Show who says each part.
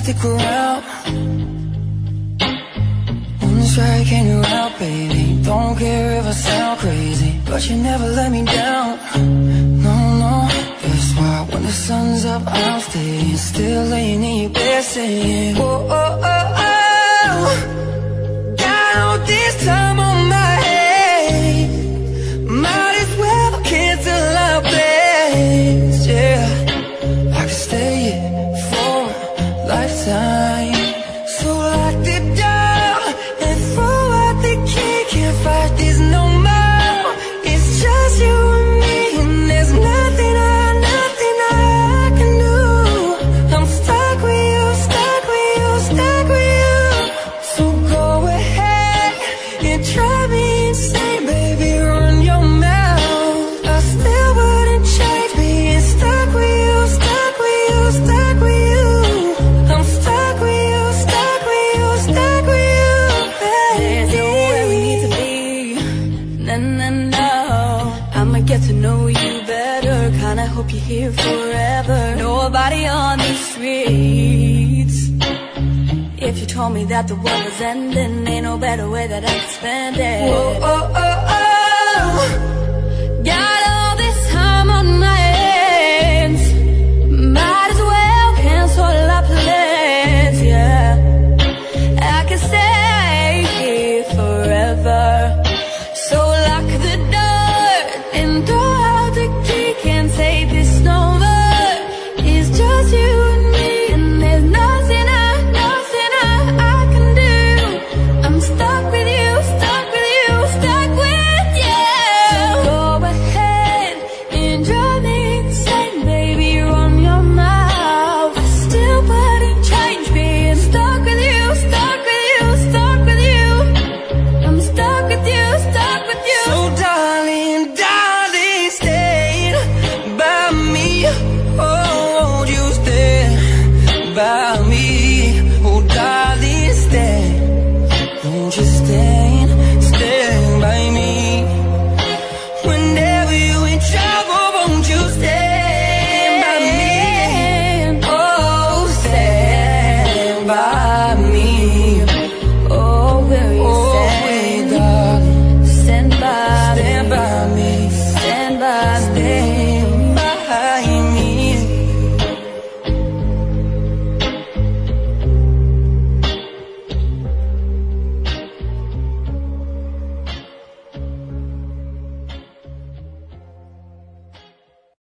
Speaker 1: stick around. Wanna try getting you out, baby. Don't care if I sound crazy, but you never let me down. No, no, that's why when the sun's up I'm staying, still laying in your bed saying, oh, oh, oh, oh. Got all this time on my head, might as well cancel our plans. Yeah, I could stay here for a lifetime. So lock the door and throw out the key. Can't fight this no more. It's just you and me, and there's nothing I can do. I'm stuck with you, stuck with you, stuck with you. So go ahead and drive me insane, baby, run your mouth. I still wouldn't change being stuck with you, stuck with you, stuck with you. I'm stuck with you, stuck with you, stuck with you, baby.
Speaker 2: There's nowhere we need to be. No, no, no. I'ma get to know you better. Kinda hope you're here forever. Nobody on these streets. If you told me that the world was ending, ain't no better way that I could spend it.
Speaker 1: Oh, oh, oh, oh.